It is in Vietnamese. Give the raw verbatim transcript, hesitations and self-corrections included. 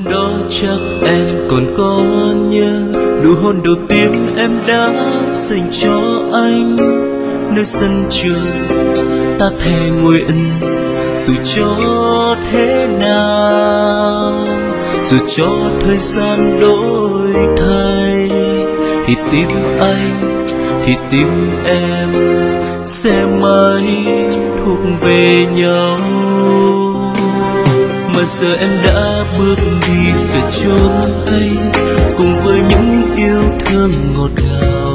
đó chắc em còn có nhớ nụ hôn đầu tiên em đã dành cho anh. Nơi sân trường ta thề ngồi ân, dù cho thế nào, dù cho thời gian đổi thay, thì tim anh, thì tim em sẽ mãi thuộc về nhau. Mà giờ em đã bước đi về chốn anh, cùng với những yêu thương ngọt ngào.